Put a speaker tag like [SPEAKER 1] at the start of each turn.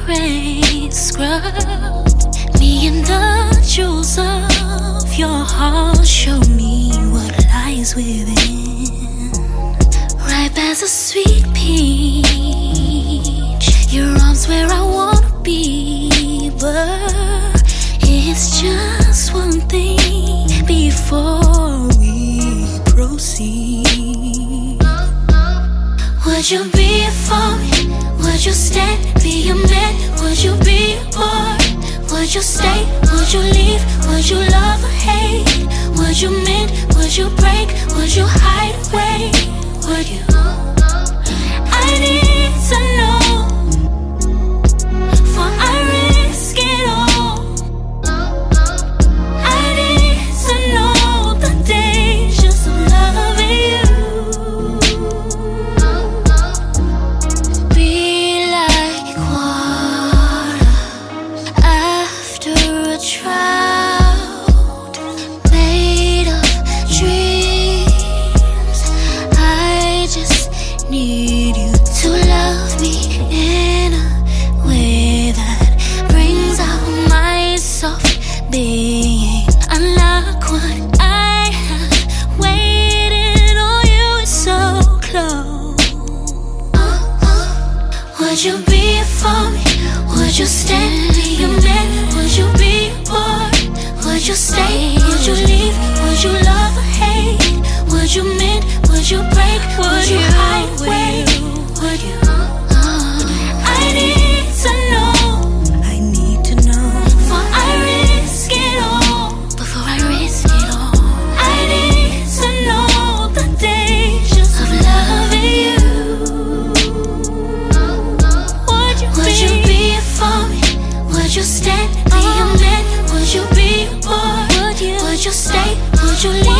[SPEAKER 1] rain scrubbed me in the jewels of your heart. Show me what lies within. Ripe as a sweet peach, your arms where I wanna be. But it's just one thing before we proceed. Would you be for me? Would you stand, be a man? Would you be a boy? Would you stay? Would you leave? Would you love or hate? Would you mend? Would you break? Would you hide away? Would you? I need to know, for I risk it all. I need to know the dangers of loving you. Be like water after a drought, made of dreams. I just need you to love me in a way that brings out my soft being. Unlike what I have waited on you so close. Would you be for me? Would you stand, be a man? Would you be a boy? Would you stay? Would you leave? Would you love or hate? Would you mend? Would you break? Would you hide away? Would you? I need to know. I need to know. For I risk it all. Before I risk it all, I need to know the dangers of loving you. Would you be for me? Would you stand, be a man? Would you be a boy? Would you stay? Would you leave?